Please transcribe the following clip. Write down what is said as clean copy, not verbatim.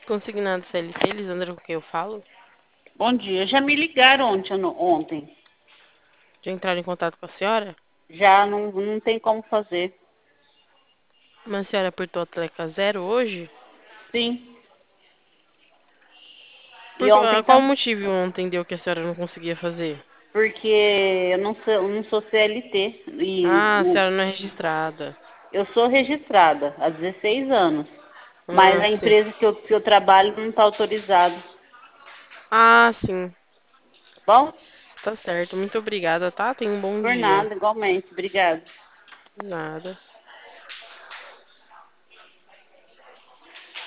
Consignado CLT, Lisandra, com quem eu falo? Bom dia. Já me ligaram ontem. Já entraram em contato com a senhora? Já não tem como fazer. Mas a senhora apertou a tecla 0 hoje? Sim. E Por ontem qual também. motivo ontem deu que a senhora não conseguia fazer? Porque eu não sou CLT. Ah, a senhora não é registrada. Eu sou registrada há 16 anos. Mas Ah, a sim. empresa que eu trabalho não está autorizada. Ah, sim. Bom? Tá certo. Muito obrigada, tá? Tenha um bom Por dia. nada, igualmente. Obrigada. Nada.